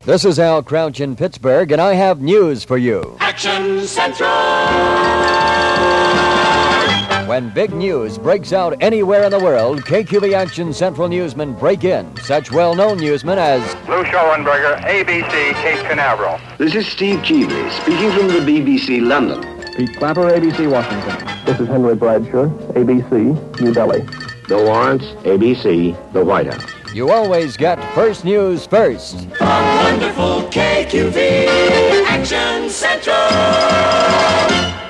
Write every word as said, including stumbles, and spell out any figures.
This is Al Crouch in Pittsburgh, and I have news for you. Action Central! When big news breaks out anywhere in the world, K Q B Action Central newsmen break in. Such well-known newsmen as Lou Schoenberger, A B C, Cape Canaveral. This is Steve Keeley, speaking from the B B C London. Pete Clapper, A B C, Washington. This is Henry Bradshaw, A B C, New Delhi. Bill Lawrence, A B C, the White House. You always get first news first. From wonderful K Q V, Action Central!